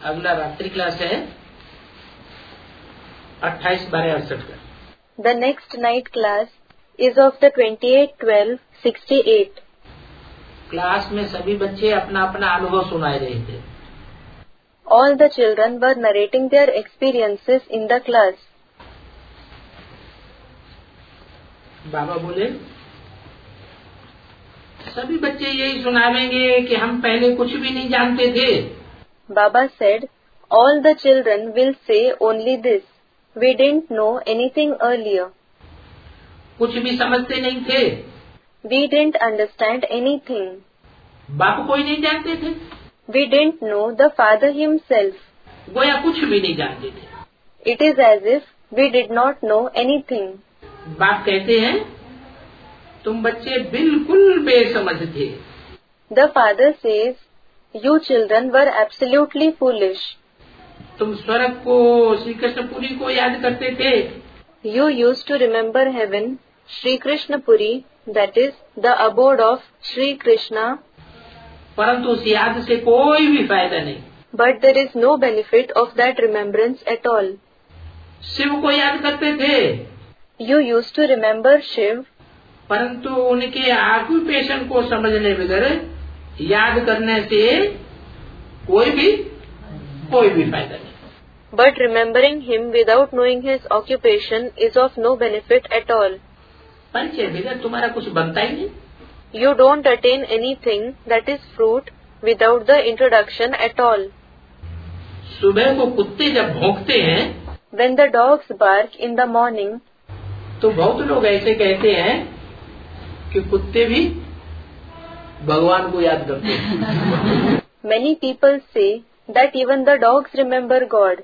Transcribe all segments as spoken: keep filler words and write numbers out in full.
अगला रात्रि क्लास है अट्ठाईस बारह अड़सठ का। The next night class is of the twenty-eight twelve sixty-eight. Class में सभी बच्चे अपना अपना अनुभव सुनाए रहे थे। All the children were narrating their experiences in the class. बाबा बोले सभी बच्चे यही सुनावेंगे कि हम पहले कुछ भी नहीं जानते थे। Baba said, all the children will say only this. We didn't know anything earlier. कुछ भी समझते नहीं थे। We didn't understand anything. बाप कोई नहीं जानते थे। We didn't know the Father himself. गोया कुछ भी नहीं जानते थे। It is as if we did not know anything. बाप कहते हैं तुम बच्चे बिल्कुल बेसमझ थे। The Father says, you children were absolutely foolish. तुम स्वर्ग को श्री कृष्णपुरी को याद करते थे। You used to remember heaven, Shri Krishna Puri, that is the abode of Shri Krishna. परंतु उस याद से कोई भी फायदा नहीं। But there is no benefit of that remembrance at all. Shiv को याद करते थे। You used to remember Shiv. परंतु उनके ऑक्यूपेशन को समझने बगैर याद करने से कोई भी कोई भी फायदा नहीं। But remembering him without knowing his occupation is of no benefit at all. परिचय बगैर तुम्हारा कुछ बनता ही नहीं। You don't attain anything that is fruit without the introduction at all. सुबह को कुत्ते जब भौंकते हैं, When the dogs bark in the morning, तो बहुत लोग ऐसे कहते हैं कि कुत्ते भी भगवान को याद करते हैं। Many people say that even the dogs remember God.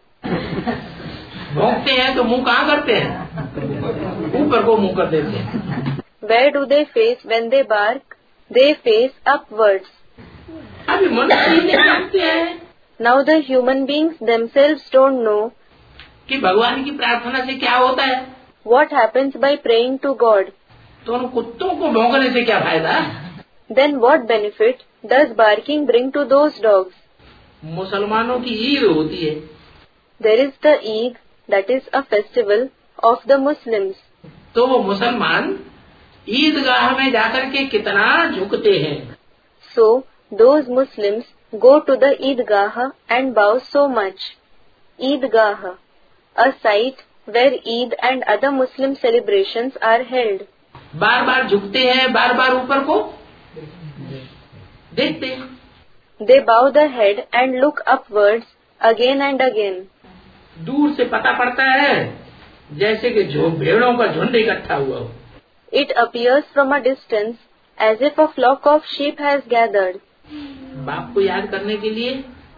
भौंकते हैं तो मुंह कहाँ करते हैं? ऊपर को मुंह कर देते हैं। Where do they face when they bark? They face upwards. अभी मनुष्य ही नहीं जानते हैं। Now the human beings themselves don't know कि भगवान की प्रार्थना से क्या होता है। what happens by praying to God. तो उन कुत्तों को भौंकने से क्या फायदा? Then what benefit does barking bring to those dogs? मुसलमानों की ईद होती है। There is the Eid, that is a festival of the Muslims. तो वो मुसलमान ईदगाह में जाकर के कितना झुकते हैं। So those Muslims go to the Eidgah and bow so much. Eidgah, a site where Eid and other Muslim celebrations are held. बार बार झुकते हैं, बार बार ऊपर को देखते हैं। They bow the head and look upwards again and again. दूर से पता पड़ता है जैसे कि जो भेड़ों का झुंड इकट्ठा हुआ हो। It appears from a distance as if a flock of sheep has gathered. बाप को याद करने के लिए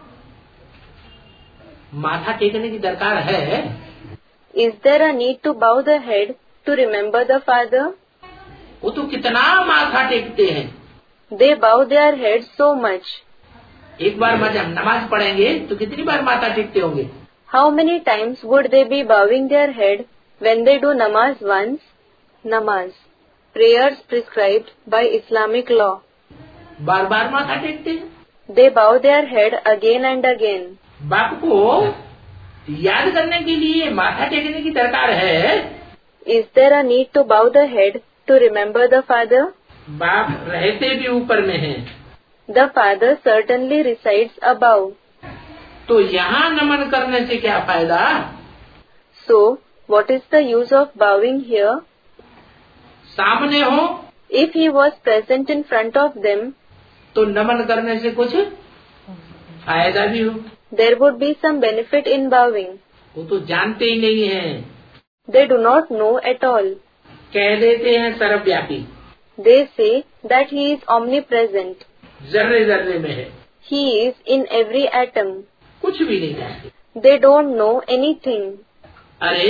माथा टेकने की दरकार है। Is there a need to bow the head to remember the Father? वो तो कितना माथा टेकते हैं। They bow their heads so much. एक बार जब नमाज पढ़ेंगे तो कितनी बार माथा टेकते होंगे? How many times would they be bowing their head when they do namaz once? Namaz, prayers prescribed by Islamic law. बार बार माथा टेकते हैं। They bow their head again and again. बाप को याद करने के लिए माथा टेकने की दरकार है। Is there a need to bow the head to remember the Father? बाप रहते भी ऊपर में है। The Father certainly resides above. तो यहाँ नमन करने से क्या फायदा? So, what is the use of bowing here? सामने हो, If he was present in front of them, तो नमन करने से कुछ फायदा भी हो। there would be some benefit in bowing. वो तो जानते ही नहीं है। They do not know at all. कह देते हैं सर्वव्यापी। They say that he is omnipresent. जर्रे जर्रे में है। He is in every atom. कुछ भी नहीं जानते। They don't know anything. अरे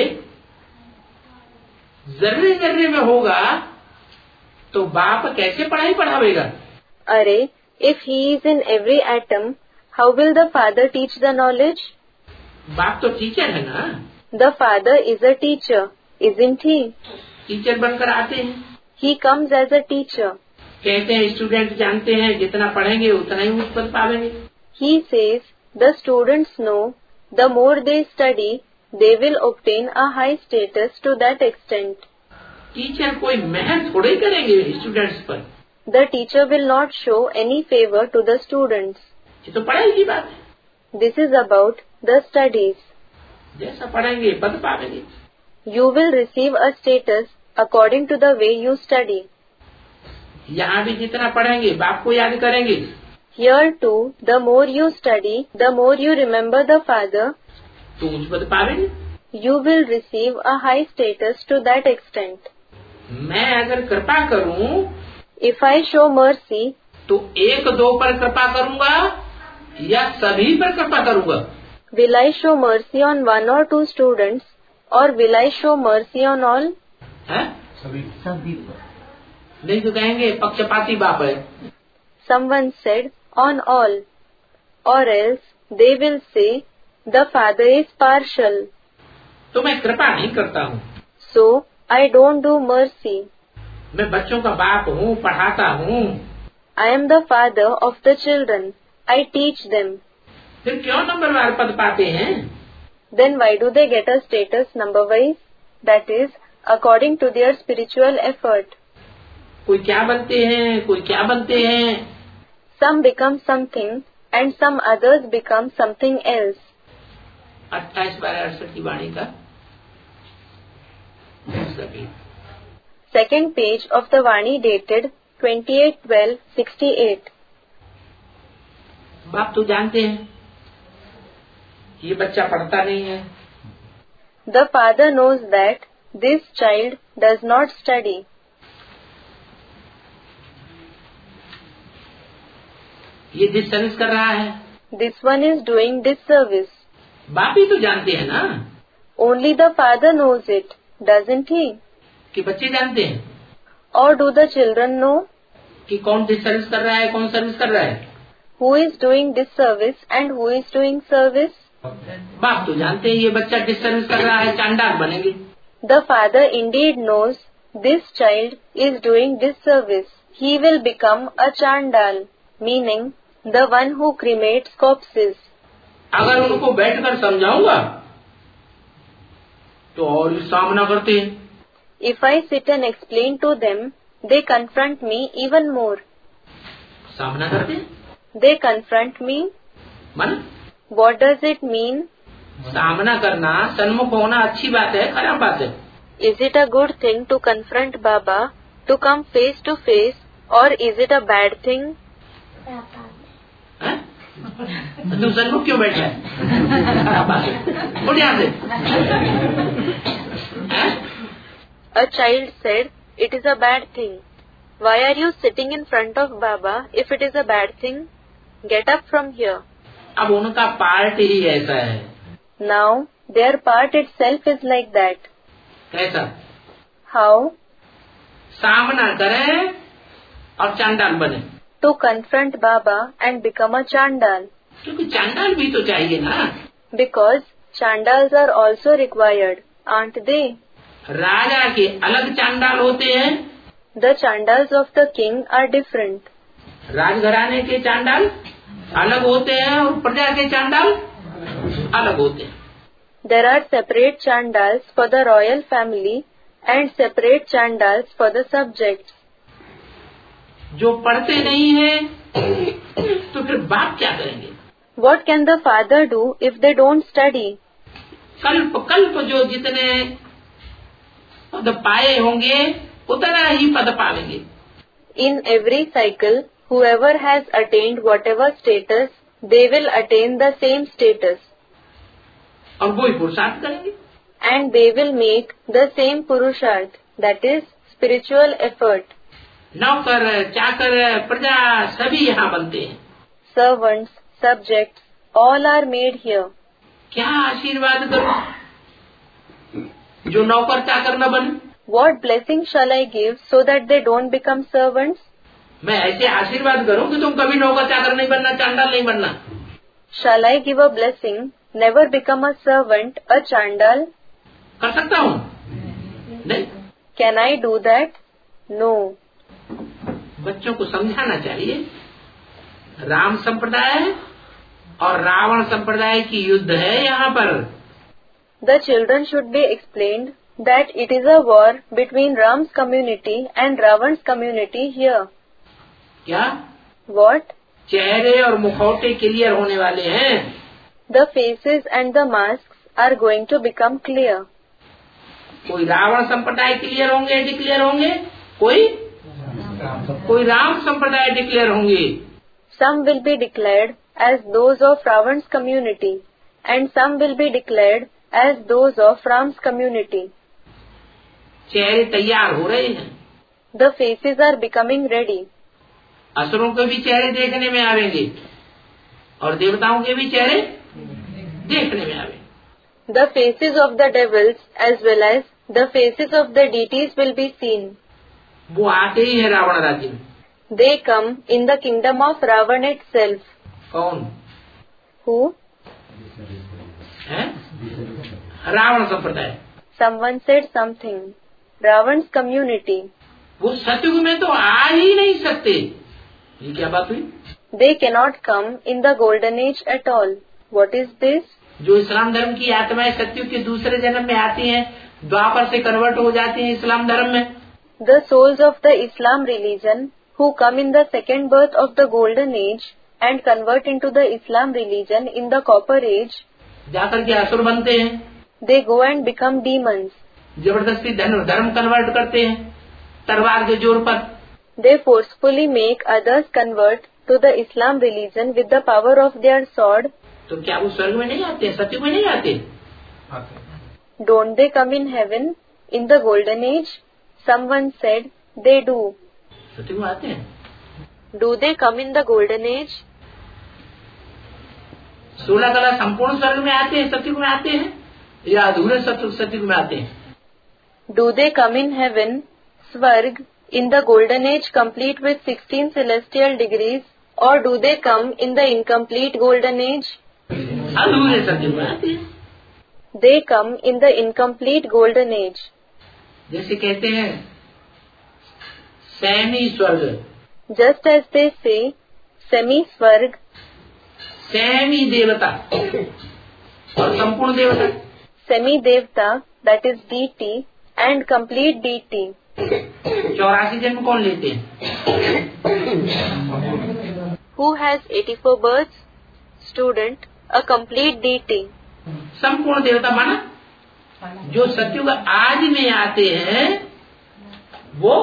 जर्रे जर्रे में होगा तो बाप कैसे पढ़ाई पढ़ावेगा? Arey, if he is in every atom, how will the Father teach the knowledge? बाप तो टीचर है ना। The Father is a teacher, isn't he? Teacher बनकर आते हैं। He comes as a teacher. कहते हैं स्टूडेंट जानते हैं जितना पढ़ेंगे उतना ही ऊपर पावेंगे। He says The students know the more they study, they will obtain a high status to that extent. Teacher कोई मेहनत थोड़े ही करेंगे स्टूडेंट्स पर। The teacher will not show any favor to the students. ये तो पढ़ाई की बात है। This is about the studies. जैसा पढ़ेंगे पद पाएंगे। You will receive a status according to the way you study. यहाँ भी जितना पढ़ेंगे बाप को याद करेंगे। Here too, the more you study, the more you remember the father. तो उस पद पाएंगे। You will receive a high status to that extent. मैं अगर कृपा करूं, If I show mercy, तो एक दो पर कृपा करूंगा या सभी पर कृपा करूंगा? will I show mercy on one or two students, or will I show mercy on all? है? सभी सभी पर। नहीं तो कहेंगे पक्षपाती बाप है। Someone said on all, or else they will say the father is partial. तो मैं कृपा नहीं करता हूँ। So I don't do mercy. मैं बच्चों का बाप हूँ, पढ़ाता हूँ। I am the father of the children. I teach them. फिर क्यों नंबरवार पद पाते हैं? Then why do they get a status number wise? That is, according to their spiritual effort. कोई क्या बनते हैं, कोई क्या बनते हैं। Some become something and some others become something else. अट्ठाईस बारह अड़सठ की वाणी का Second page of the Vani dated twenty-eight twelve sixty-eight. बाप तो जानते हैं ये बच्चा पढ़ता नहीं है। The father knows that this child does not study. ये डिससर्विस कर रहा है। This one is doing disservice. बाप ही तो जानते हैं ना। Only the father knows it, doesn't he? कि बच्चे जानते हैं। Or do the children know? कि कौन डिससर्विस कर रहा है, कौन सर्विस कर रहा है। Who is doing disservice and who is doing service? बाप तो जानते हैं ये बच्चा डिससर्विस कर रहा है, चांडाल बनेंगे। The father indeed knows this child is doing disservice. He will become a chandal, meaning the one who cremates corpses. अगर उनको बैठकर समझाऊंगा तो और सामना करते हैं। If I sit and explain to them, they confront me even more. सामना करते हैं? They confront me. मन? What does it mean? सामना करना, सन्मुख होना अच्छी बात है, खराब बात है? Is it a good thing to confront Baba, to come face to face, or is it a bad thing? है? तू सन्मुख क्यों बैठा है? खराब बात है। उठ यहाँ से। A child said, it is a bad thing. Why are you sitting in front of Baba if it is a bad thing? Get up from here. अब उनका पार्ट ही ऐसा है। Now, their part itself is like that. कैसा? How? सामना करें और चांडाल बने। To confront Baba and become a chandal. क्योंकि चांडाल भी तो चाहिए ना। Because chandals are also required, aren't they? राजा के अलग चांडाल होते हैं। The chandals of the king are different. राजघराने के चांडाल अलग होते हैं और प्रजा के चांडाल अलग होते हैं। There are separate chandals for the royal family and separate chandals for the subjects. जो पढ़ते नहीं है तो फिर बाप क्या करेंगे? What can the father do if they don't study? कल्प कल्प जो जितने पद पाए होंगे उतना ही पद पाएंगे। In every cycle, whoever has attained whatever status, they will attain the same status. और वो ही पुरुषार्थ करेंगे। And they will make the same purusharth, that is, spiritual effort. नौकर, चाकर, प्रजा सभी यहाँ बनते हैं। Servants, subjects, all are made here. क्या आशीर्वाद करूं जो नौकर चाकर न बने? What blessing shall I give so that they don't become servants? मैं ऐसे आशीर्वाद करूं कि तुम कभी नौकर चाकर नहीं बनना, चांडाल नहीं बनना। Shall I give a blessing, never become a servant, a chandal? कर सकता हूँ? नहीं। Can I do that? No. बच्चों को समझाना चाहिए। राम संप्रदाय और रावण संप्रदाय की युद्ध है यहाँ पर। The children should be explained that it is a war between Ram's community and Ravan's community here. क्या? What? चेहरे और मुखौटे क्लियर होने वाले हैं। The faces and the masks are going to become clear. कोई रावण संप्रदाय क्लियर होंगे, डिक्लेयर होंगे, कोई कोई राम संप्रदाय डिक्लेयर होंगे। Some will be declared as those of Ravan's community and some will be declared as those of Ram's community. चेहरे तैयार हो रहे हैं। The faces are becoming ready. असुरों के भी चेहरे देखने में आवेंगे और देवताओं के भी चेहरे देखने में आवेंगे। The faces of the devils as well as the faces of the deities will be seen. वो आते ही है रावण राज्य में। They come in the kingdom of Ravan itself. कौन? Who? है? रावण संप्रदाय। Someone said something. Ravan's community. वो सतयुग में तो आ ही नहीं सकते। ये क्या बात हुई? They cannot come in the golden age at all. What is this? जो इस्लाम धर्म की आत्माएं सतयुग के दूसरे जन्म में आती हैं, द्वापर से कन्वर्ट हो जाती हैं इस्लाम धर्म में। The souls of the Islam religion who come in the second birth of the golden age and convert into the Islam religion in the copper age, जाकर के असुर बनते हैं। they go and become demons. जबरदस्ती धर्म धर्म convert करते हैं तलवार के जोर पर। They forcefully make others convert to the Islam religion with the power of their sword. तो क्या वो स्वर्ग में नहीं आते, सतयुग में नहीं आते? Don't they come in heaven in the golden age? Someone said they do. सतयुग में आते हैं। Do they come in the golden age? सोलह कला संपूर्ण स्वर्ग में आते हैं, सतयुग में आते हैं, या अधूरे सतयुग में आते हैं? Do they come in heaven, Swarg, in the golden age complete with sixteen celestial degrees, or do they come in the incomplete golden age? अधूरे सतयुग में आते हैं। They come in the incomplete golden age. जैसे कहते हैं Sami स्वर्ग, Just as they say, semi-Swarg, semi देवता और संपूर्ण देवता। semi-Devta, that is deity, and complete deity. चौरासी जन्म कौन लेते हैं? Who has eighty-four births? Student, a complete deity. संपूर्ण देवता माना जो सतयुग आदि में आते हैं वो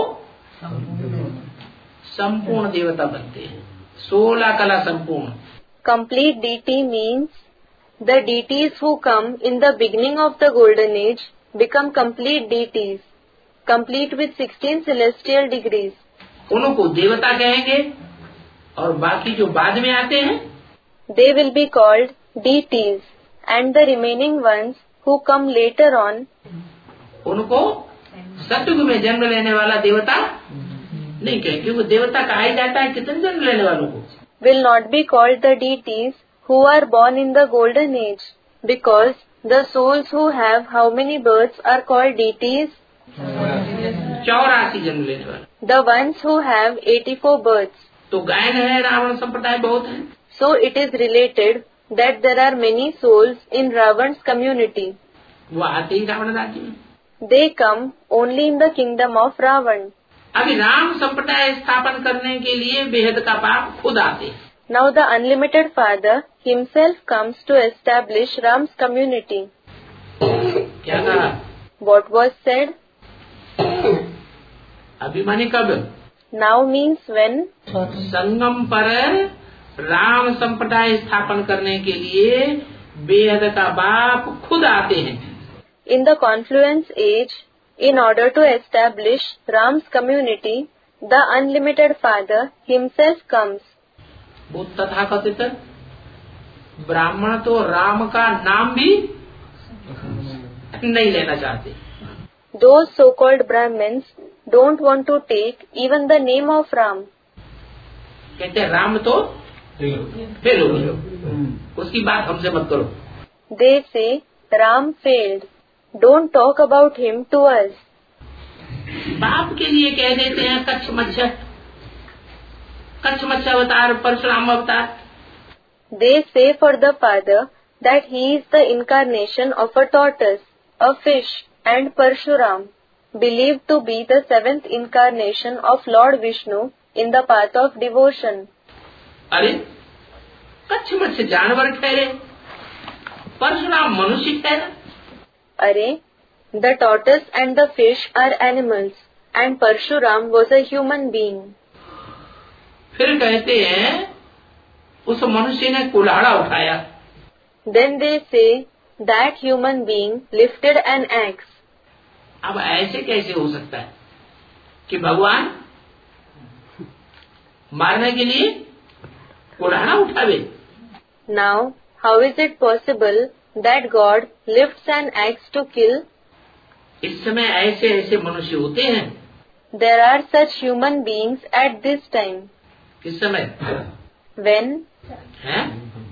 संपूर्ण देवता बनते हैं। सोलह कला संपूर्ण। Complete deity means the deities who come in the beginning of the golden age become complete deities, complete with sixteen celestial degrees. उनको देवता कहेंगे और बाकी जो बाद में आते हैं they will be called deities, and the remaining ones who come later on उनको सतयुग में जन्म लेने वाला देवता नहीं कहेंगे, क्योंकि देवता कहा ही जाता है कितने जन्म लेने वालों को। will not be called the deities who are born in the golden age, because the souls who have how many births are called deities? चौरासी जन्म लेने वाले। The ones who have eighty-four births. तो गायन है रावण संप्रदाय बहुत है। So it is related that there are many souls in Ravan's community. वो आते ही रावण राज्य में। They come only in the kingdom of Ravan. अभी राम संप्रदाय स्थापन करने के लिए बेहद का पाप खुद आते। Now the unlimited Father himself comes to establish Ram's community. क्या कहा? What was said? अभी माने कब? Now means when? संगम पर राम संप्रदाय स्थापन करने के लिए बेहद का बाप खुद आते हैं। In the confluence age, in order to establish Ram's community, the unlimited Father himself comes. वो तथाकथित ब्राह्मण तो राम का नाम भी नहीं लेना चाहते। Those so-called Brahmins don't want to take even the name of Ram. कहते हैं राम तो फेल हो गया, उसकी बात हमसे मत करो। They say Ram failed. Don't talk about him to us. बाप के लिए कह देते हैं कच्छ मच्छर, कच्छ मच्छर अवतार, परशुराम अवतार। They say for the father that he is the incarnation of a tortoise, a fish, and Parshuram, believed to be the seventh incarnation of Lord Vishnu in the path of devotion. अरे कच्छ मच्छ जानवर ठहरे, परशुराम मनुष्य ठहरा. Are, the tortoise and the fish are animals, and Parshuram was a human being. फिर कहते हैं उस मनुष्य ने कुल्हाड़ा उठाया. Then they say that human being lifted an axe. अब ऐसे कैसे हो सकता है कि भगवान मारने के लिए कुल्हाड़ा उठावे? Now, how is it possible that God lifts an axe to kill? इस समय ऐसे ऐसे मनुष्य होते हैं. There are such human beings at this time. किस समय? When? हैं?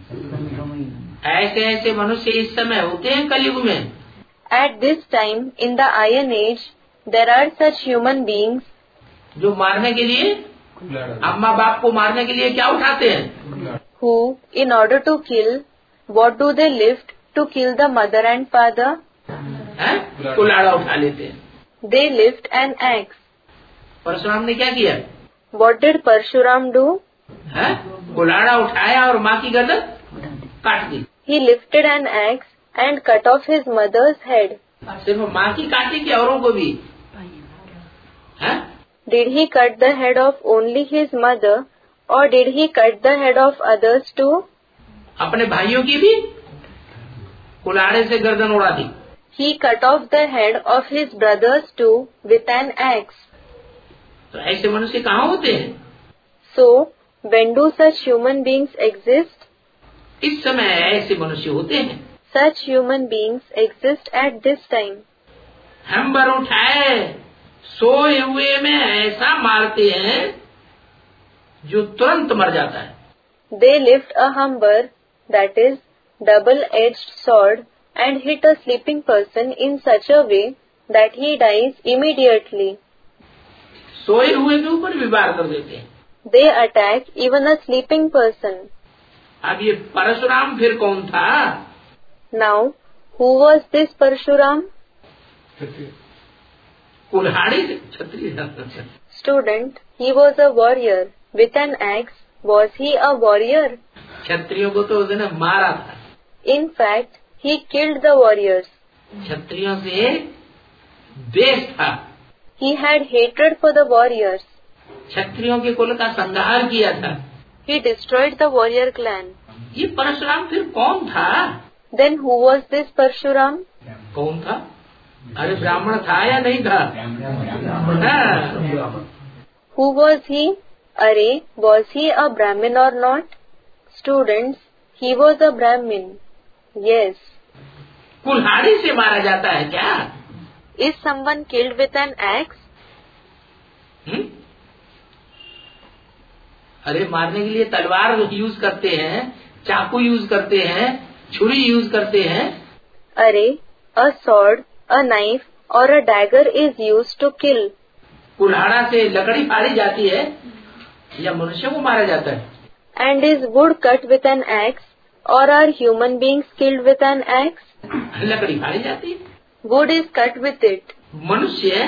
ऐसे ऐसे मनुष्य इस समय होते हैं कलयुग में. At this time, in the Iron Age, there are such human beings जो मारने के लिए, अम्मा बाप को मारने के लिए क्या उठाते हैं? who, in order to kill, what do they lift to kill the mother and father? हैं? कुल्हाड़ा उठा लेते हैं. They lift an axe. Parshuram ने क्या किया? What did Parshuram do? हैं? कुल्हाड़ा उठाया और माँ की गर्दन काट दी. He lifted an axe and cut off his mother's head. सिर्फ माँ की काटी कि औरों को भी? हैं? Did he cut the head of only his mother, or did he cut the head of others too? अपने भाइयों की भी कुल्हाड़े से गर्दन उड़ा दी. He cut off the head of his brothers too with an axe. तो ऐसे मनुष्य कहाँ होते हैं? So, when do such human beings exist? इस समय ऐसे मनुष्य होते हैं. Such human beings exist at this time. हम्बर उठाए सोए हुए में ऐसा मारते हैं जो तुरंत मर जाता है. They lift a humber, that is, double-edged sword, and hit a sleeping person in such a way that he dies immediately. सोए हुए के ऊपर भी वार कर देते हैं. They attack even a sleeping person. अब ये परशुराम फिर कौन था? Now, who was this Parshuram? कुल्हाड़ी से क्षत्रिय. Student, he was a warrior. With an axe, was he a warrior? क्षत्रियों को तो उसने मारा था. In fact, he killed the warriors. क्षत्रियों से देश था. He had hatred for the warriors. क्षत्रियों के कुल का संहार किया था. He destroyed the warrior clan. ये परशुराम फिर कौन था? Then who was this Parshuram? कौन था? अरे ब्राह्मण था या नहीं था? हाँ. Who was he? Are, was he a Brahmin or not? Students, he was a Brahmin. Yes. कुल्हाड़ी से मारा जाता है क्या? Is someone killed with an axe? हुँ? अरे मारने के लिए तलवार यूज करते हैं, चाकू यूज करते हैं, छुरी यूज करते हैं. Are, a sword, a knife, or a dagger is used to kill. कुल्हाड़ा से लकड़ी फाड़ी जाती है या मनुष्य को मारा जाता है? And is wood cut with an axe, or are human beings killed with an axe? लकड़ी फाड़ी जाती है. Wood is cut with it. मनुष्य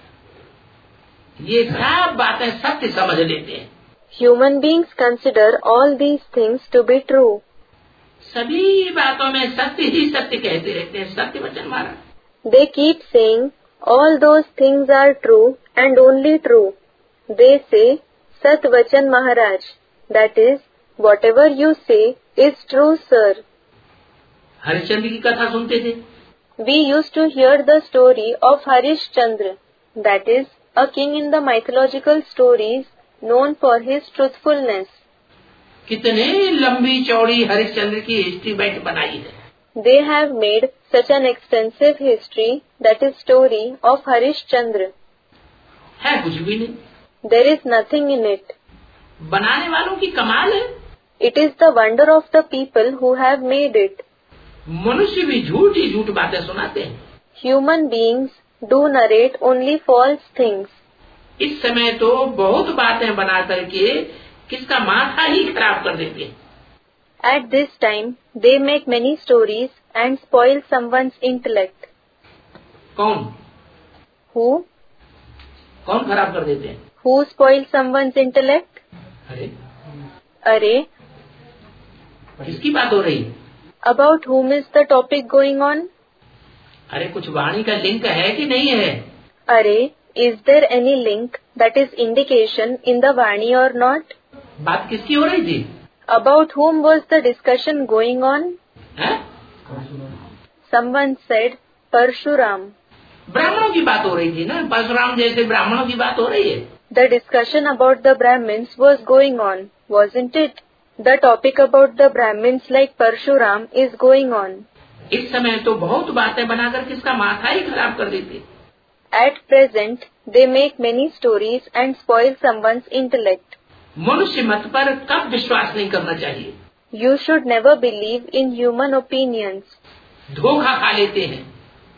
ये सब बातें सत्य समझ लेते हैं. Human beings consider all these things to be true. सभी बातों में सत्य ही सत्य कहते रहते हैं. सत्य वचन मारा. They keep saying all those things are true and only true. They say Sat Vachan Maharaj, that is, whatever you say is true, sir. Harishchandra की कथा सुनते थे. We used to hear the story of Harishchandra, that is, a king in the mythological stories known for his truthfulness. कितने लंबी चौड़ी हरिश्चंद्र की history बैठ बनाई है. They have made such an extensive history, that is story of Harishchandra. है कुछ भी नहीं. There is nothing in it. बनाने वालों की कमाल है. It is the wonder of the people who have made it. मनुष्य भी झूठ ही झूठ बातें सुनाते हैं. Human beings do narrate only false things. इस समय तो बहुत बातें बना करके किसका माथा ही खराब कर देते हैं. At this time, they make many stories and spoil someone's intellect. कौन Who? कौन खराब कर देते हैं? Who spoil someone's intellect? अरे अरे, किसकी बात हो रही? about whom is the topic going on? अरे कुछ वाणी का लिंक है कि नहीं है? अरे, is there any link that is indication in the Vani or not? बात किसकी हो रही थी? About whom was the discussion going on? है? Someone said, Parshuram. ब्राह्मणों की बात हो रही थी ना, परशुराम जैसे ब्राह्मणों की बात हो रही है। The discussion about the Brahmins was going on, wasn't it? The topic about the Brahmins like Parshuram is going on. इस समय तो बहुत बातें बनाकर किसका माथा ही खराब कर देते। At present, they make many stories and spoil someone's intellect. मनुष्य मत पर कब विश्वास नहीं करना चाहिए। You should never believe in human opinions. धोखा खा लेते हैं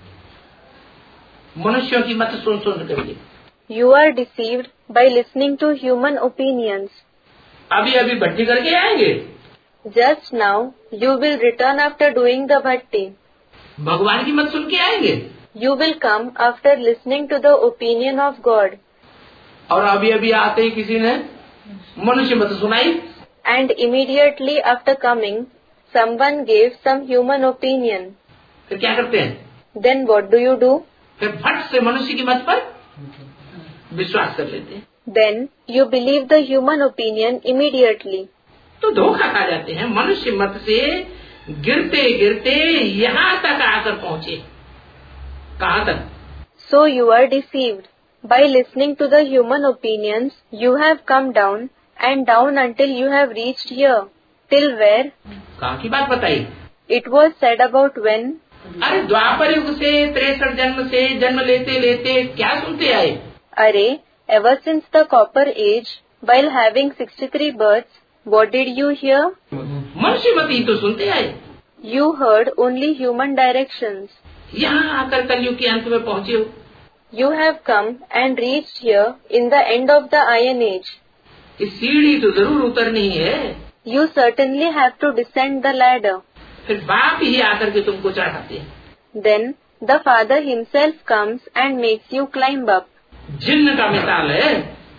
मनुष्यों की मत सुन सुन करके। You are deceived by listening to human opinions. अभी अभी भट्टी करके आएंगे, Just now, you will return after doing the bhatti. भगवान की मत सुन के आएंगे, You will come after listening to the opinion of God. और अभी अभी आते ही किसी ने मनुष्य मत सुनाई, And immediately after coming, someone gave some human opinion. फिर क्या करते हैं? Then what do you do? फिर फट से मनुष्य की मत पर विश्वास कर लेते हैं, Then you believe the human opinion immediately. तो धोखा खा जाते हैं। मनुष्य मत से गिरते गिरते यहाँ तक आकर पहुँचे। कहाँ तक? So you are deceived. By listening to the human opinions, you have come down and down until you have reached here. Till where? कहाँ की बात बताई? It was said about when? अरे द्वापर युग से तिरसठ जन्म से जन्म लेते लेते क्या सुनते आए? Array, ever since the copper age, while having sixty-three births, what did you hear? मनुष्य मत ही तो सुनते आए। You heard only human directions. यहाँ आकर कलयुग के अंत में पहुँचे हो। You have come and reached here in the end of the Iron Age. इस सीढ़ी तो जरूर उतरनी है। You certainly have to descend the ladder. फिर बाप ही आकर के तुमको चढ़ाते हैं। Then the Father himself comes and makes you climb up. जिन्न का मिसाल है।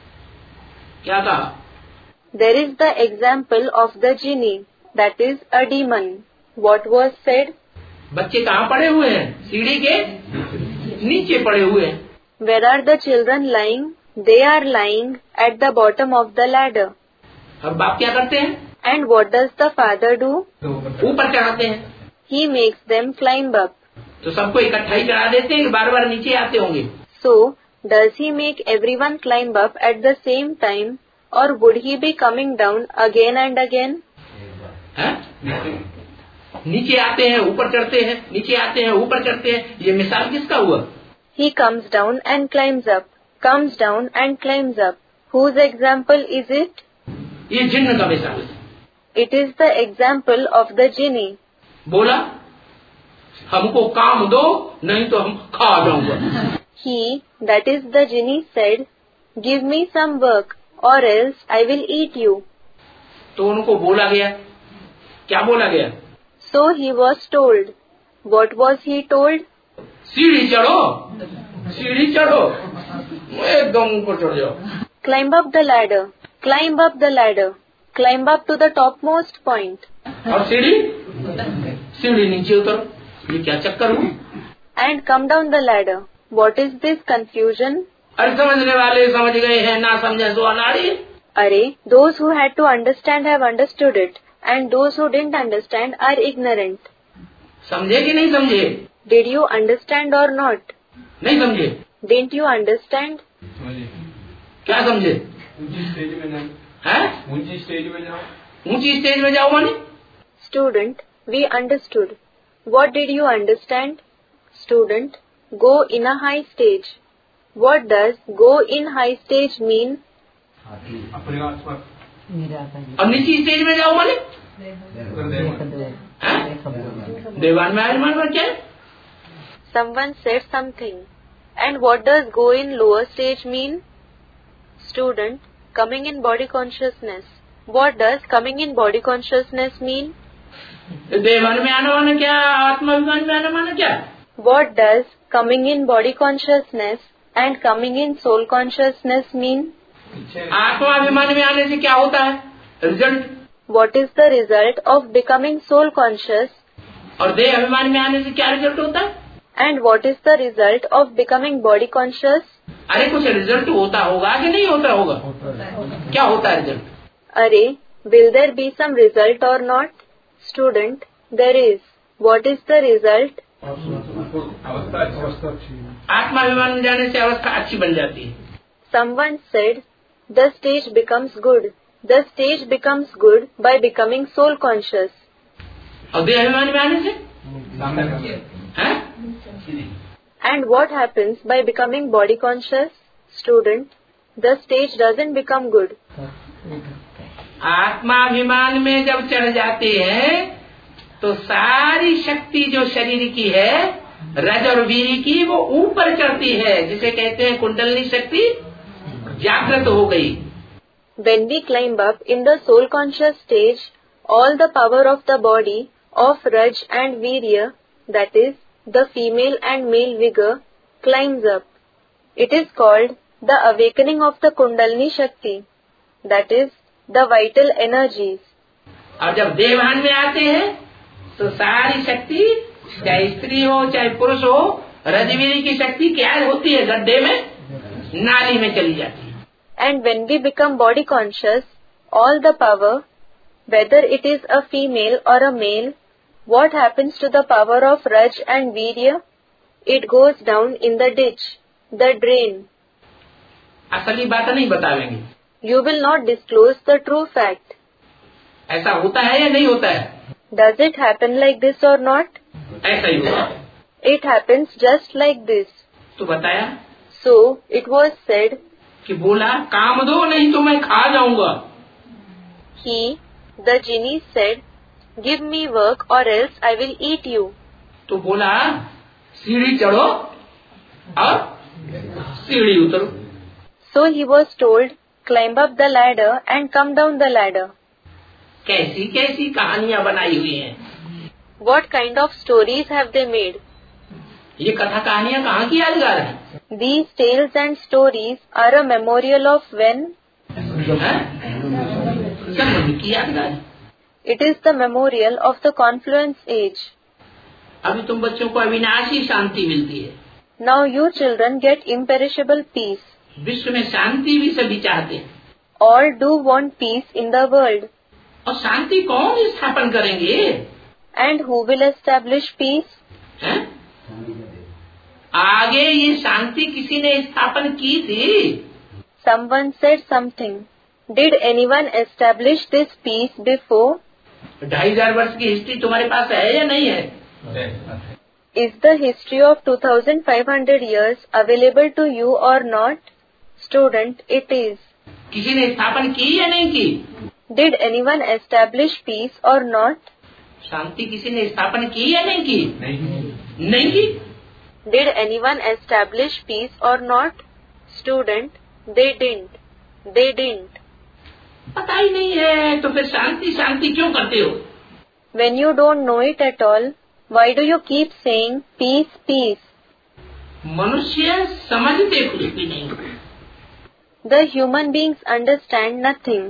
क्या कहा? There is the example of the genie, that is a demon. What was said? बच्चे कहाँ पड़े हुए हैं? सीढ़ी के नीचे पड़े हुए हैं। Where are the children lying? They are lying at the bottom of the ladder. अब बाप क्या करते हैं? And what does the Father do? ऊपर चढ़ाते हैं। He makes them climb up. तो सबको इकट्ठा ही चढ़ा देते हैं कि बार बार नीचे आते होंगे। So, does he make everyone climb up at the same time, or would he be coming down again and again? है? नीचे आते हैं ऊपर चढ़ते हैं, नीचे आते हैं ऊपर चढ़ते हैं। ये मिसाल किसका हुआ? He comes down and climbs up, comes down and climbs up. Whose example is it? ये जिन्न का मिसाल है। It is the example of the genie. बोला हमको काम दो नहीं तो हम खा जाऊंगा। He, that is the genie, said, "Give me some work, or else I will eat you." तो उनको बोला गया, क्या बोला गया? So he was told. What was he told? सीढ़ी चढ़ो, सीढ़ी चढ़ो, एकदम ऊपर चढ़ जाओ। Climb up the ladder, climb up the ladder, climb up to the topmost point. और सीढ़ी सीढ़ी नीचे उतरो। ये क्या चक्कर हुआ? And come down the ladder. What is this confusion? अरे समझने वाले समझ गए हैं, ना समझे सो अनाड़ी। Array, those who had to understand have understood it, and those who didn't understand are ignorant. समझे कि नहीं समझे? Did you understand or not? नहीं समझे। Didn't you understand? क्या समझे? ऊंची स्टेज में जाओ। हैं? ऊंची स्टेज में जाओ। ऊंची स्टेज में जाओ माने? Student, we understood. What did you understand? Student, go in a high stage. What does go in high stage mean? अपने आस पास। और नीची स्टेज में जाओ माने? देवान में आयमान में क्या? Someone said something. And what does go in lower stage mean? Student, coming in body consciousness. What does coming in body consciousness mean? देवान में आना माना क्या, आत्माभिमान में आना माना क्या? What does coming in body consciousness and coming in soul consciousness mean? आत्माभिमान में आने से क्या होता है? Result. What is the result of becoming soul conscious? और देह अभिमान में आने से क्या रिजल्ट होता है? And what is the result of becoming body conscious? अरे कुछ रिजल्ट होता होगा कि नहीं होता होगा? क्या होता है रिजल्ट? अरे, will there be some result or not? Student, there is. What is the result? आत्माभिमान में जाने से अवस्था अच्छी बन जाती है. Someone said, the stage becomes good. The stage becomes good by becoming soul conscious. और देह अभिमान में आने से? हैं? And what happens by becoming body conscious? Student, the stage doesn't become good. आत्माभिमान में जब चढ़ जाते हैं तो सारी शक्ति जो शरीर की है, रज और वीर की, वो ऊपर चढ़ती है, जिसे कहते हैं कुंडलनी शक्ति जागृत हो गई. When we climb up in the soul conscious stage, all the power of the body of Raj and Virya, that is, the female and male vigor, climbs up. It is called the awakening of the Kundalini Shakti, that is, the vital energies. और जब देवान में आते हैं तो सारी शक्ति, चाहे स्त्री हो चाहे पुरुष हो, रजवीर की शक्ति क्या होती है? गड्ढे में, नाली में चली जाती है. And when we become body conscious, all the power, whether it is a female or a male, what happens to the power of Raj and Virya? It goes down in the ditch, the drain. असली बात नहीं बतावेंगे. You will not disclose the true fact. ऐसा होता है या नहीं होता है? Does it happen like this or not? ऐसा ही होता है. It happens just like this. तो बताया So, it was said, कि बोला काम दो नहीं तो मैं खा जाऊंगा. he, the genie said, give me work or else I will eat you. तो बोला सीढ़ी चढ़ो और सीढ़ी उतरो. So he was told, climb up the ladder and come down the ladder. कैसी कैसी कहानियां बनाई हुई हैं. What kind of stories have they made? ये कथा कहानियां कहाँ की यादगार है? These tales and stories are a memorial of when? संबंध की यादगार है. It is the memorial of the confluence age. अभी तुम बच्चों को अविनाशी शांति मिलती है. Now you children get imperishable peace. विश्व में शांति भी सभी चाहते हैं. All do want peace in the world. और शांति कौन स्थापन करेंगे? And who will establish peace? है? आगे ये शांति किसी ने स्थापन की थी. Someone said something. Did anyone establish this peace before? ढाई हजार वर्ष की हिस्ट्री तुम्हारे पास है या नहीं है? Is the history of two thousand five hundred years available to you or not? Student, it is. किसी ने स्थापन की या नहीं की? Did anyone establish peace or not? शांति किसी ने स्थापन की या नहीं की? नहीं, नहीं की. Did anyone establish peace or not? Student, they didn't. They didn't. पता ही नहीं है तो फिर शांति शांति क्यों करते हो? When you don't know it at all, why do you keep saying peace, peace? मनुष्य समझते कुछ भी नहीं. The human beings understand nothing.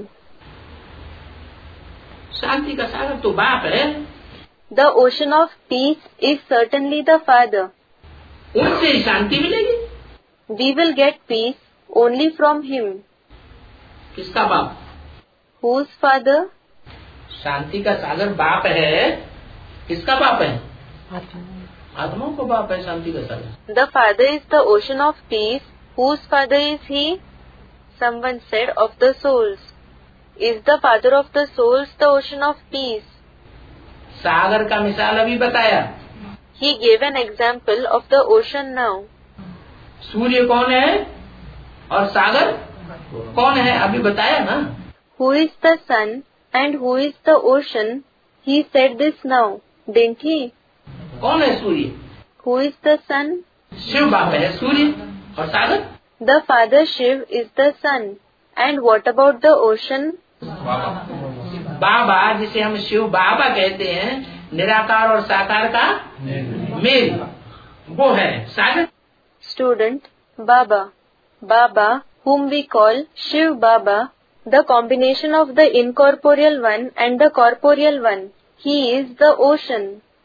शांति का सागर तो बाप है. The ocean of peace is certainly the Father. उनसे ही शांति मिलेगी. We will get peace only from Him. किसका बाप? Whose Father? शांति का सागर बाप है. किसका बाप है? आत्माओं को बाप है शांति का सागर. The Father is the ocean of peace. Whose Father is He? Someone said of the souls. Is the Father of the souls the ocean of peace? सागर का मिसाल अभी बताया. He gave an example of the ocean now. सूर्य कौन है और सागर कौन है अभी बताया ना. Who is the sun and who is the ocean? He said this now, didn't he? कौन है सूर्य? Who is the sun? Shiv बाप है सूर्य. और सागर? The Father Shiv is the sun. And what about the ocean? बाबा, जिसे हम शिव बाबा कहते हैं, निराकार और साकार का मेल, वो है सागर। Student Baba. Baba, whom we call Shiv Baba, the combination of the incorporeal one and the corporeal one. He is the ocean.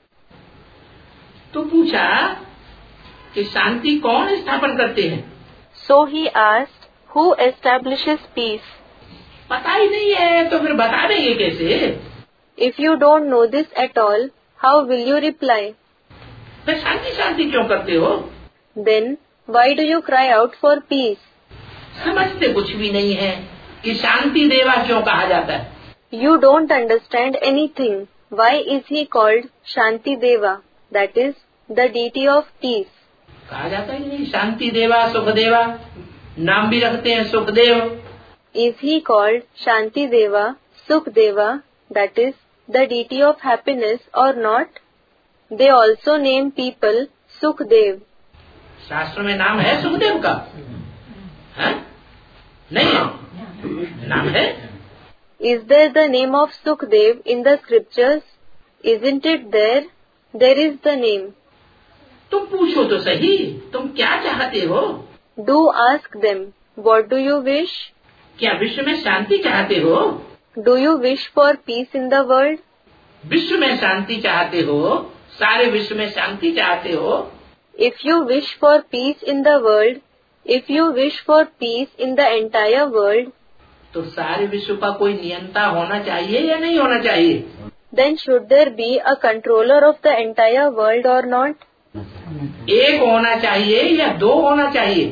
तो पूछा कि शांति कौन स्थापन करते हैं? So he asked, who establishes peace? पता ही नहीं है तो फिर बता देंगे कैसे? If you don't know this at all, how will you reply? फिर शांति शांति क्यों करते हो? Then, why do you cry out for peace? समझते कुछ भी नहीं है कि शांति देवा क्यों कहा जाता है? You don't understand anything. Why is he called Shanti Deva? That is, the deity of peace. कहा जाता है नहीं, शांति देवा सुख देवा, नाम भी रखते हैं Sukhdev. Is he called Shanti Deva, Sukh Deva, that is, the deity of happiness or not? They also name people Sukhdev. शास्त्र में नाम है सुखदेव का? है? नहीं है? नाम है? Is there the name of Sukhdev in the scriptures? Isn't it there? There is the name. तुम पूछो तो सही, तुम क्या चाहते हो? Do ask them. What do you wish? क्या विश्व में शांति चाहते हो? Do you wish for peace in the world? विश्व में शांति चाहते हो? सारे विश्व में शांति चाहते हो? If you wish for peace in the world, if you wish for peace in the entire world, तो सारे विश्व का कोई नियंता होना चाहिए या नहीं होना चाहिए? then should there be a controller of the entire world or not? एक होना चाहिए या दो होना चाहिए?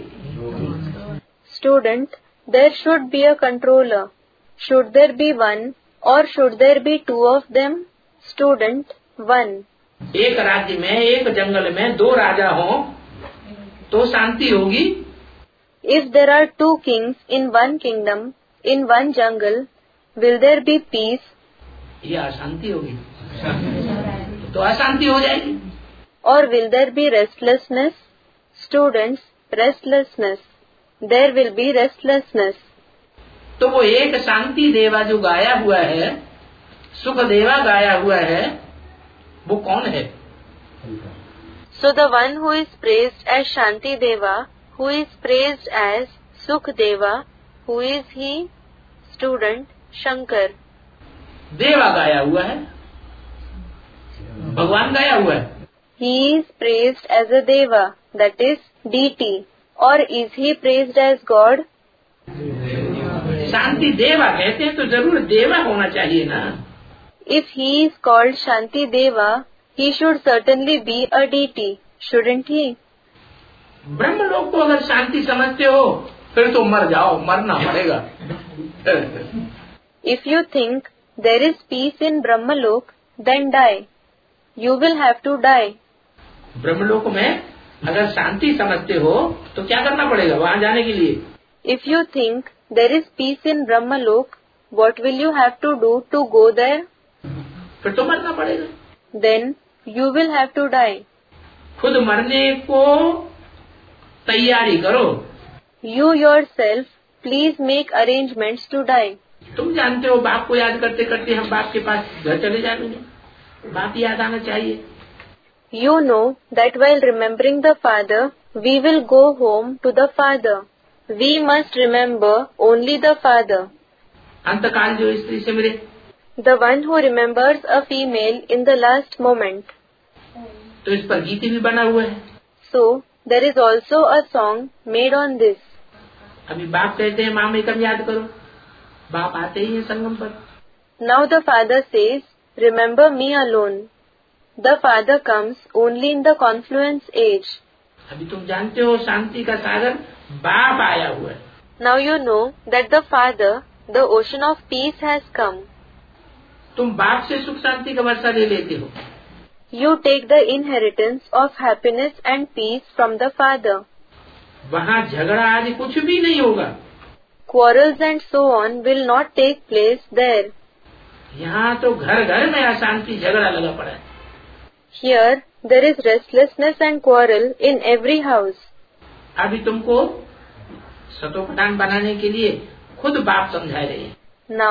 Student, there should be a controller. Should there be one or should there be two of them? Student, one. एक राज्य में, एक जंगल में दो राजा हों तो शांति होगी? If there are two kings in one kingdom, in one jungle, will there be peace? ये अशांति होगी, तो अशांति हो जाएगी। Or will there be restlessness? Students, restlessness. There will be restlessness. तो वो एक शांति देवा जो गाया हुआ है, सुख देवा गाया हुआ है, वो कौन है? So the one who is praised as Shanti Deva, who is praised as Sukh Deva, who is he? Student, Shankar. देवा गाया हुआ है, भगवान गाया हुआ है। He is praised as a Deva, that is deity. Or is he praised as God? शांति देवा कहते हैं तो जरूर देवा होना चाहिए ना। If he is called Shanti Deva, he should certainly be a deity, shouldn't he? ब्रह्म लोक को अगर शांति समझते हो फिर तो मर जाओ, मरना पड़ेगा। If you think there is peace in Brahmalok, then die. You will have to die. ब्रह्मलोक में अगर शांति समझते हो तो क्या करना पड़ेगा वहाँ जाने के लिए? If you think there is peace in Brahmalok, what will you have to do to go there? फिर तो मरना पड़ेगा। Then you will have to die. खुद मरने को तैयारी करो। You yourself, please make arrangements to die. तुम जानते हो बाप को याद करते करते हम बाप के पास घर चले जाएंगे, बाप याद आना चाहिए। You know that while remembering the Father, we will go home to the Father. We must remember only the Father. अंतकाल जो स्त्री से मिले, The one who remembers a female in the last moment. तो इस पर गीत भी बना हुआ है। So, there is also a song made on this. अभी बाप कहते हैं माम एकम याद करो, बाप आते ही हैं संगम पर। Now the Father says, remember me alone. The Father comes only in the confluence age. अभी तुम जानते हो शांति का सागर बाप आया हुआ है। Now you know that the Father, the ocean of peace has come. तुम बाप से सुख शांति का वर्षा ले लेते हो। You take the inheritance of happiness and peace from the Father. वहाँ झगड़ा आदि कुछ भी नहीं होगा। Quarrels and so on will not take place there. यहाँ तो घर घर में अशांति झगड़ा लगा पड़ा है। Here there is restlessness and quarrel in every house. अभी तुमको सतोप्रधान बनाने के लिए खुद बाप समझा रहे हैं। Now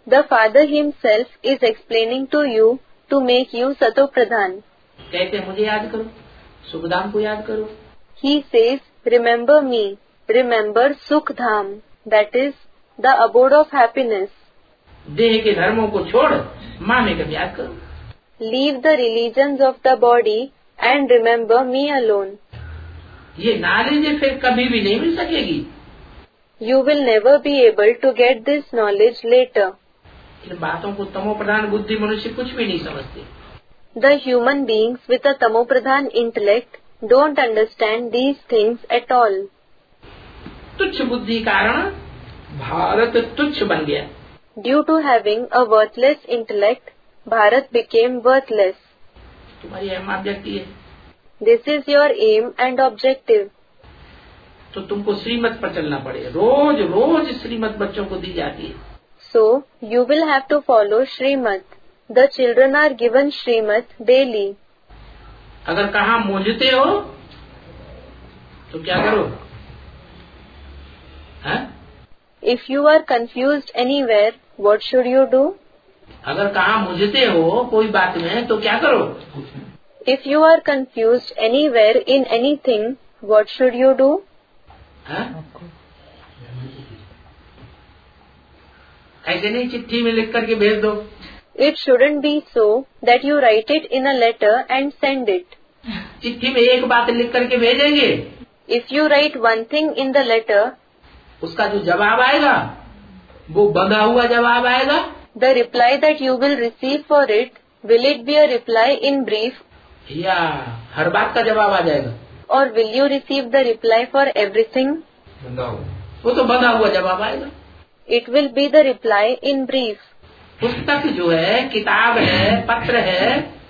The Father himself is explaining to you to make you Sato Pradhan. कहते हैं मुझे याद करो, सुखधाम को याद करो. He says, remember me, remember Sukhdam, that is the abode of happiness. देह के धर्मों को छोड़ माँ में कभी याद करो. Leave the religions of the body and remember me alone. ये नॉलेज फिर कभी भी नहीं मिल सकेगी. You will never be able to get this knowledge later. इन बातों को तमो प्रधान बुद्धि मनुष्य कुछ भी नहीं समझते. The human beings with a tamopradhan intellect don't understand these things at all. तुच्छ बुद्धि कारण भारत तुच्छ बन गया. Due to having a worthless intellect, Bharat became worthless. तुम्हारी अहम ऑब्जेक्टिव है. This is your aim and objective. तो तुमको श्रीमत पर चलना पड़ेगा. रोज रोज श्रीमत बच्चों को दी जाती है. So, you will have to follow Srimad. The children are given Srimad daily. अगर कहाँ मूंझते हो तो क्या करो? हाँ? If you are confused anywhere, what should you do? अगर कहाँ मूंझते हो कोई बात में तो क्या करो? If you are confused anywhere in anything, what should you do? हाँ? ऐसे नहीं चिट्ठी में लिख करके भेज दो. It shouldn't be so that you write it in a letter and send it. चिट्ठी में एक बात लिख करके भेजेंगे. If you write one thing in the letter, उसका जो जवाब आएगा वो बंधा हुआ जवाब आएगा. the reply that you will receive for it, will it be a reply in brief? या हर बात का जवाब आ जाएगा. Or will you receive the reply for everything? वो तो बंधा हुआ जवाब आएगा. It will be the reply in brief. पुस्तक जो है, किताब है, पत्र है,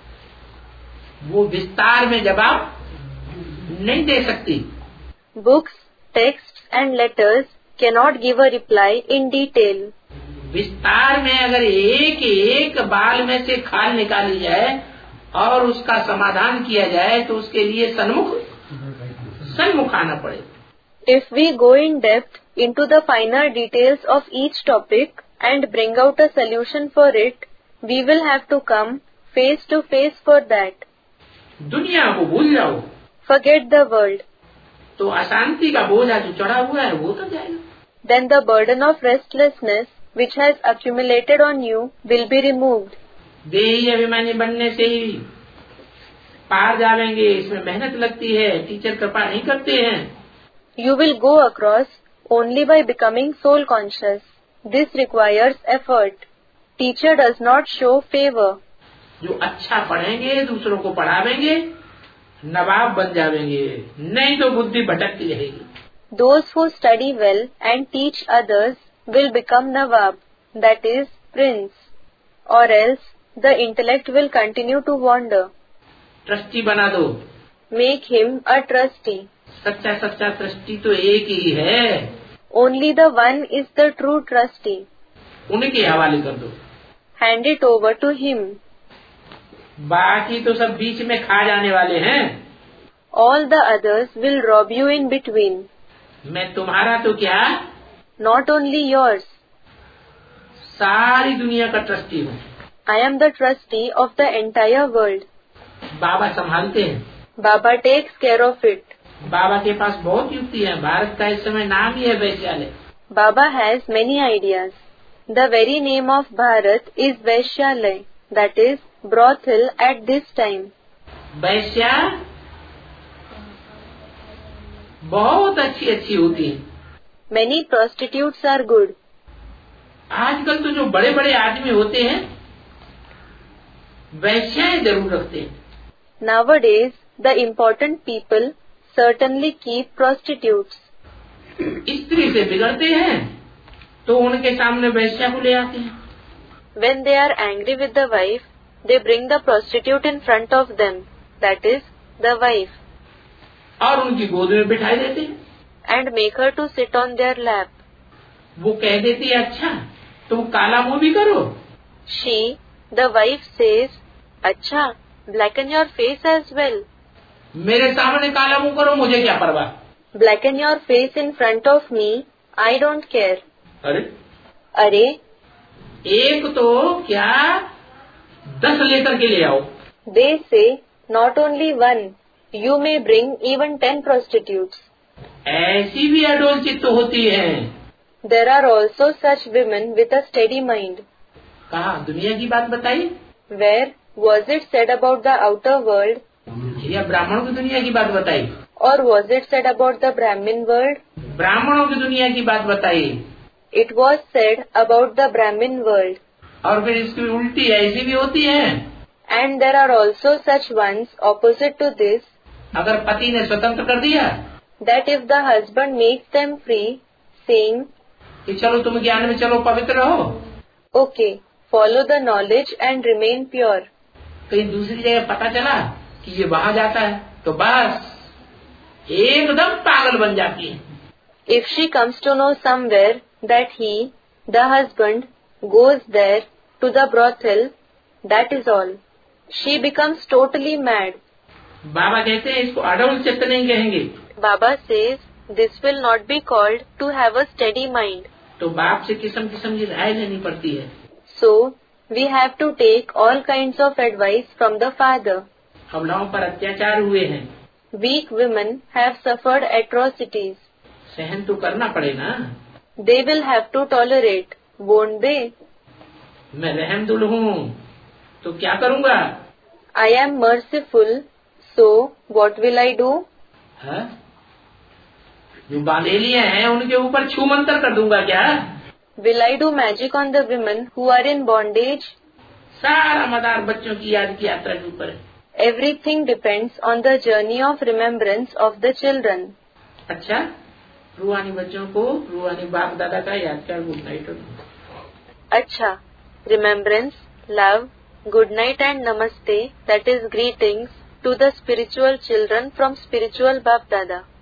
वो विस्तार में जवाब नहीं दे सकती. Books, texts and letters cannot give a reply in detail. विस्तार में अगर एक एक बाल में से खाल निकाली जाए और उसका समाधान किया जाए तो उसके लिए सन्मुख सन्मुख आना पड़े. If we go in depth into the finer details of each topic and bring out a solution for it, we will have to come face to face for that. दुनिया को भूल जाओ. Forget the world. तो अशांति का बोझा जो चढ़ा हुआ है वो तो जाएगा. Then the burden of restlessness which has accumulated on you will be removed. देही अभिमानी बनने से ही पार जाएंगे. इसमें मेहनत लगती है, टीचर कृपा नहीं करते हैं. You will go across only by becoming soul conscious. This requires effort. Teacher does not show favor. जो अच्छा पढ़ेंगे, दूसरों को पढ़ावेंगे, नवाब बन जाएंगे. नहीं तो बुद्धि भटकती रहेगी. Those who study well and teach others will become Nawab, that is, prince. Or else, the intellect will continue to wander. Trustee बना दो. Make him a trustee. सच्चा सच्चा ट्रस्टी तो एक ही है. Only the one is the true trustee. उनके हवाले कर दो. Hand it over to him. बाकी तो सब बीच में खा जाने वाले हैं. All the others will rob you in between. मैं तुम्हारा तो क्या, Not only yours. सारी दुनिया का ट्रस्टी हूँ. I am the trustee of the entire world. बाबा संभालते हैं. Baba takes care of it. बाबा के पास बहुत युक्ति है. भारत का इस समय नाम ही है वैश्यालय. Baba has many ideas. The very name of Bharat is Vaishyalay, that is, brothel at this time. वैश्या बहुत अच्छी अच्छी होती है. Many prostitutes are good. आजकल तो जो बड़े बड़े आदमी होते हैं वैश्याएं जरूर रखते हैं. Nowadays, the important people certainly keep prostitutes. स्त्री से बिगड़ते हैं तो उनके सामने वैश्या को ले आते हैं. When they are angry with the wife, they bring the prostitute in front of them, that is, the wife, और उनकी गोद में बिठाई देते हैं. and make her to sit on their lap. वो कह देती है अच्छा तुम काला मुंह भी करो. She, the wife says, अच्छा, blacken your face as well. मेरे सामने काला मुंह करो, मुझे क्या परवाह. Blacken your face in front of me, I don't care. अरे अरे, एक तो क्या दस लेकर के ले आओ। They say, not only one, you may bring even ten prostitutes. ऐसी भी अडोल चित्त होती है। There are also such women with a steady mind. कहा दुनिया की बात बताई, Where was it said about the outer world, या ब्राह्मणों की दुनिया की बात बताई, or was it said about the Brahmin world? ब्राह्मणों की दुनिया की बात बताई। It was said about the Brahmin world. और फिर इसकी उल्टी ऐसी भी होती है, And there are also such ones opposite to this, अगर पति ने स्वतंत्र कर दिया that if the husband makes them free, saying, कि चलो तुम ज्ञान में चलो, पवित्र रहो, okay, follow the knowledge and remain pure. कहीं दूसरी जगह पता चला कि ये वहां जाता है, तो बस एकदम पागल बन जाती है। If she comes to know somewhere that he, the husband, goes there to the brothel, that is all. She becomes totally mad. बाबा कहते हैं इसको अडोल चित्त नहीं कहेंगे। Baba says, this will not be called to have a steady mind. तो बाप से किस्म किस्म की राय लेनी पड़ती है। So, we have to take all kinds of advice from the father. हमलाओं पर अत्याचार हुए हैं, Weak women have suffered atrocities. सहन तो करना पड़ेगा। They will have to tolerate, won't they? मैं रहमदुल हूँ, तो क्या करूँगा? I am merciful, so what will I do? है? जो बांधेलियाँ हैं उनके ऊपर छू मंतर कर दूंगा क्या? Will I do magic on the women who are in bondage? सारा मदार बच्चों की याद की यात्रा के ऊपर है। Everything depends on the journey of remembrance of the children. अच्छा, रूहानी बच्चों को रूहानी बाप दादा का याद कर। Good night. Acha, remembrance, love, good night and namaste, that is greetings to the spiritual children from spiritual Bap Dada.